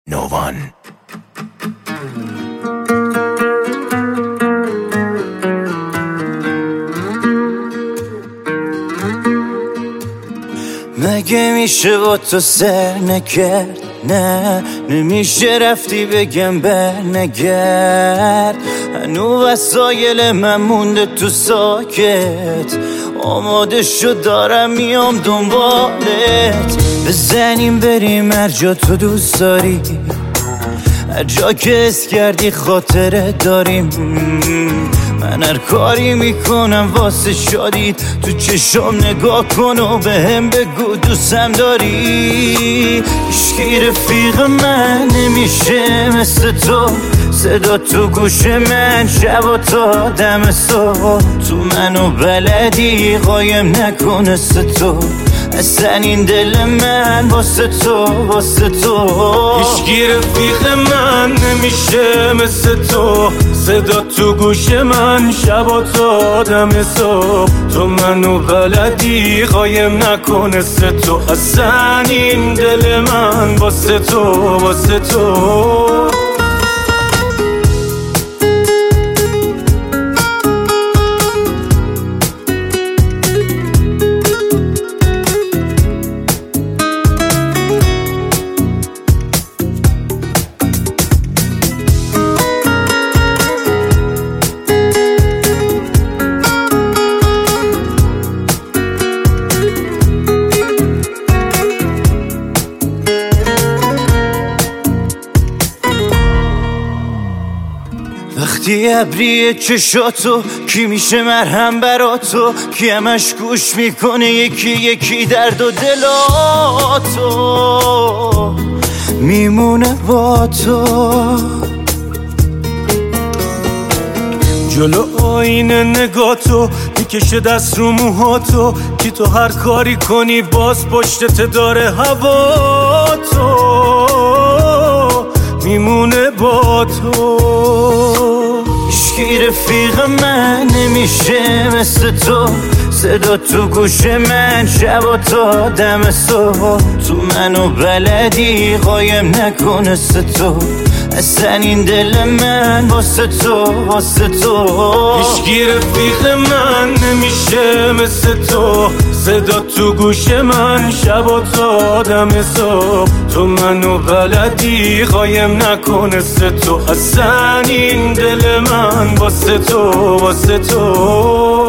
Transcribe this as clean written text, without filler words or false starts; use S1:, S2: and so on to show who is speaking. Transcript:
S1: نوان. مگه میشه با تو سر نکرد؟ نه نمیشه رفتی بگم بر نگرد. هنو وسایل من مونده تو ساکت، آماده شد دارم میام دنبالت. بزنیم بریم هر جا تو دوست داری، هر جا که حس کردی خاطره داریم. من هر کاری میکنم واسه شادیت، تو چشم نگاه کن و بهم بگو دوستم داری. هیچکی رفیق من نمیشه مثل تو، صدا تو گوش من شب و تا دم صبح. تو منو بلدی قایم نکنه تو، اصلا این دل من واسه تو واسه تو.
S2: هیچکی رفیق من نمیشه مثل تو، صدا تو گوش من شب و تا دم صبح. تو منو بلدی قایم نکنه تو، اصلا این دل من واسه تو واسه تو.
S1: وقتی ابریه چشاتو کی میشه مرهم برا تو، کی همش گوش میکنه یکی یکی درد و دلاتو میمونه با تو.
S2: جلو آینه نگاتو میکشه دست رو موهاتو، کی تو هر کاری کنی باز پشتت داره هوا تو میمونه با تو.
S1: هیچکی رفیق من نمیشه مثل تو، صدا تو گوش من شب و تا دم صبح. تو منو بلدی قایم نکنه تو، اصلا این دل من واسه تو واسه تو.
S2: هیچکی رفیق من نمیشه مثل تو، صدا تو گوش من شب و تا دم صبح. تو منو بلدی قایم نکنه تو، اصلا این دل من واسه تو واسه تو.